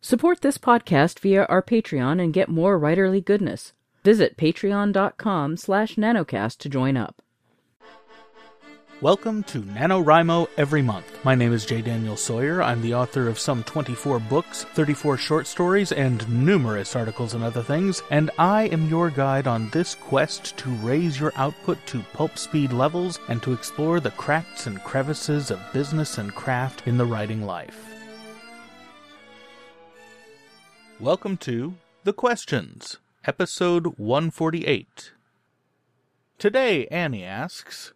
Support this podcast via our Patreon and get more writerly goodness. Visit patreon.com/nanocast to join up. Welcome to NaNoWriMo Every Month. My name is J. Daniel Sawyer. I'm the author of some 24 books, 34 short stories, and numerous articles and other things, and I am your guide on this quest to raise your output to pulp speed levels and to explore the cracks and crevices of business and craft in the writing life. Welcome to The Questions, episode 148. Today, Annie asks,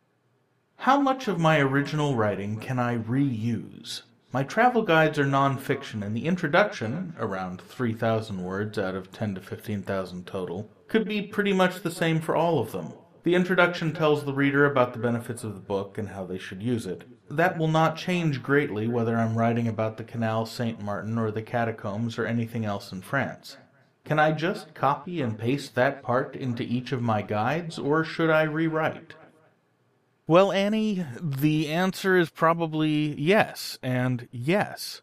how much of my original writing can I reuse? My travel guides are non-fiction, and the introduction, around 3,000 words out of 10 to 15,000 total, could be pretty much the same for all of them. The introduction tells the reader about the benefits of the book and how they should use it. That will not change greatly whether I'm writing about the Canal Saint-Martin or the catacombs or anything else in France. Can I just copy and paste that part into each of my guides, or should I rewrite? Well, Annie, the answer is probably yes, and yes.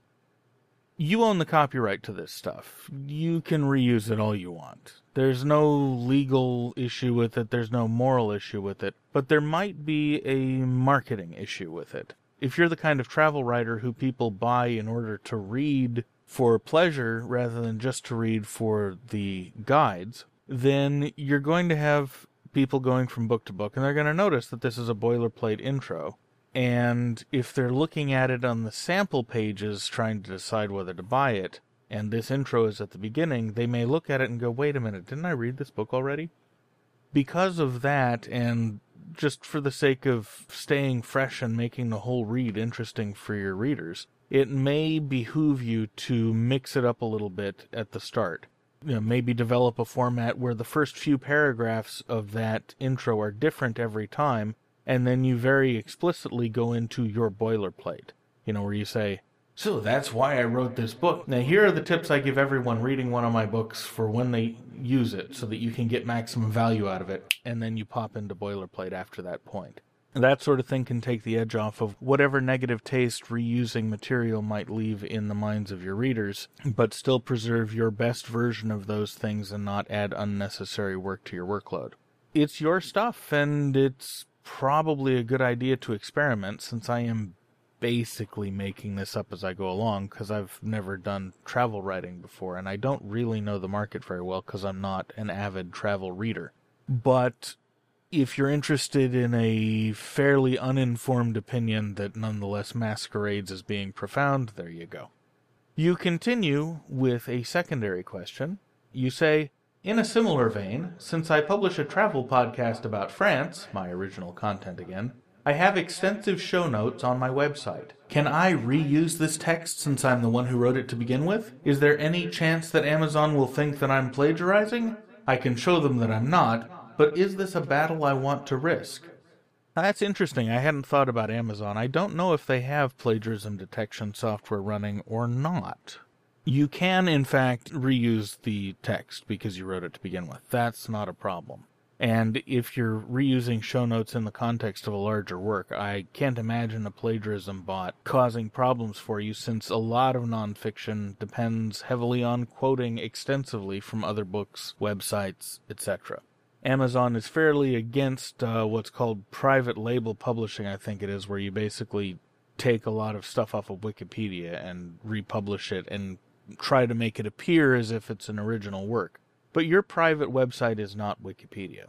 You own the copyright to this stuff. You can reuse it all you want. There's no legal issue with it, there's no moral issue with it, but there might be a marketing issue with it. If you're the kind of travel writer who people buy in order to read for pleasure rather than just to read for the guides, then you're going to have people going from book to book, and they're going to notice that this is a boilerplate intro. And if they're looking at it on the sample pages trying to decide whether to buy it, and this intro is at the beginning, they may look at it and go, wait a minute, didn't I read this book already? Because of that, and just for the sake of staying fresh and making the whole read interesting for your readers, it may behoove you to mix it up a little bit at the start. Maybe develop a format where the first few paragraphs of that intro are different every time, and then you very explicitly go into your boilerplate. Where you say, so that's why I wrote this book. Now here are the tips I give everyone reading one of my books for when they use it so that you can get maximum value out of it, and then you pop into boilerplate after that point. That sort of thing can take the edge off of whatever negative taste reusing material might leave in the minds of your readers, but still preserve your best version of those things and not add unnecessary work to your workload. It's your stuff, and it's probably a good idea to experiment, since I am basically making this up as I go along, because I've never done travel writing before, and I don't really know the market very well because I'm not an avid travel reader. But if you're interested in a fairly uninformed opinion that nonetheless masquerades as being profound, there you go. You continue with a secondary question. You say, in a similar vein, since I publish a travel podcast about France, my original content again, I have extensive show notes on my website. Can I reuse this text since I'm the one who wrote it to begin with? Is there any chance that Amazon will think that I'm plagiarizing? I can show them that I'm not, but is this a battle I want to risk? Now, that's interesting. I hadn't thought about Amazon. I don't know if they have plagiarism detection software running or not. You can, in fact, reuse the text because you wrote it to begin with. That's not a problem. And if you're reusing show notes in the context of a larger work, I can't imagine a plagiarism bot causing problems for you, since a lot of nonfiction depends heavily on quoting extensively from other books, websites, etc. Amazon is fairly against what's called private label publishing, I think it is, where you basically take a lot of stuff off of Wikipedia and republish it and try to make it appear as if it's an original work. But your private website is not Wikipedia.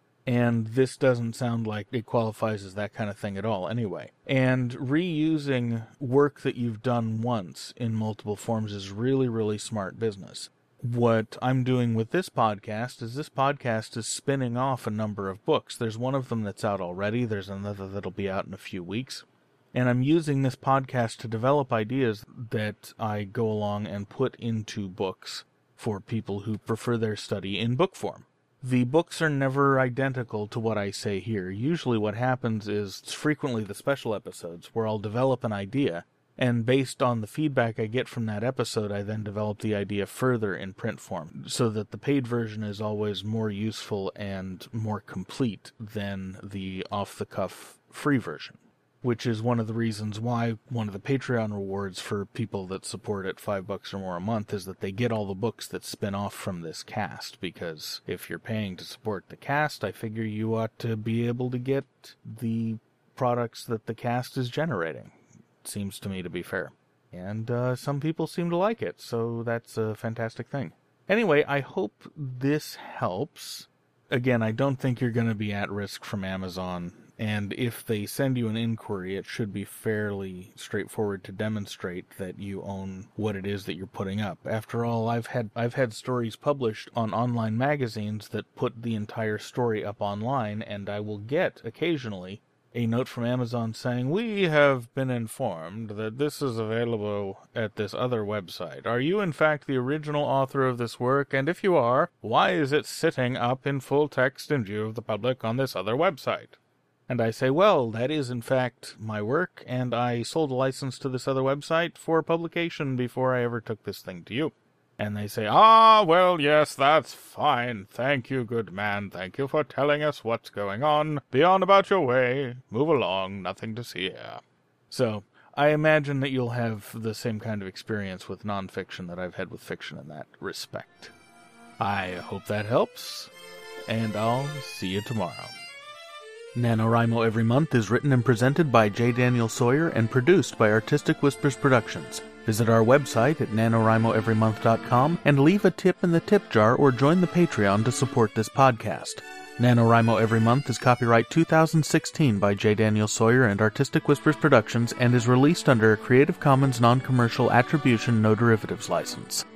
And this doesn't sound like it qualifies as that kind of thing at all anyway. And reusing work that you've done once in multiple forms is really, really smart business. What I'm doing with this podcast is spinning off a number of books. There's one of them that's out already. There's another that'll be out in a few weeks. And I'm using this podcast to develop ideas that I go along and put into books for people who prefer their study in book form. The books are never identical to what I say here. Usually what happens is it's frequently the special episodes where I'll develop an idea, and based on the feedback I get from that episode, I then develop the idea further in print form, so that the paid version is always more useful and more complete than the off-the-cuff free version. which is one of the reasons why one of the Patreon rewards for people that support at $5 or more a month is that they get all the books that spin off from this cast, because if you're paying to support the cast, I figure you ought to be able to get the products that the cast is generating. It seems to me to be fair. And some people seem to like it, so that's a fantastic thing. Anyway, I hope this helps. Again, I don't think you're going to be at risk from Amazon, and if they send you an inquiry, it should be fairly straightforward to demonstrate that you own what it is that you're putting up. After all, I've had stories published on online magazines that put the entire story up online, and I will get, occasionally, a note from Amazon saying, "We have been informed that this is available at this other website. Are you in fact the original author of this work? And if you are, why is it sitting up in full text in view of the public on this other website?" And I say, well, that is in fact my work, and I sold a license to this other website for publication before I ever took this thing to you. And they say, well, yes, that's fine. Thank you, good man. Thank you for telling us what's going on. Be on about your way. Move along. Nothing to see here. So, I imagine that you'll have the same kind of experience with nonfiction that I've had with fiction in that respect. I hope that helps, and I'll see you tomorrow. NaNoWriMo Every Month is written and presented by J. Daniel Sawyer and produced by Artistic Whispers Productions. Visit our website at NaNoWriMoEveryMonth.com and leave a tip in the tip jar or join the Patreon to support this podcast. NaNoWriMo Every Month is copyright 2016 by J. Daniel Sawyer and Artistic Whispers Productions and is released under a Creative Commons Non-Commercial Attribution No Derivatives license.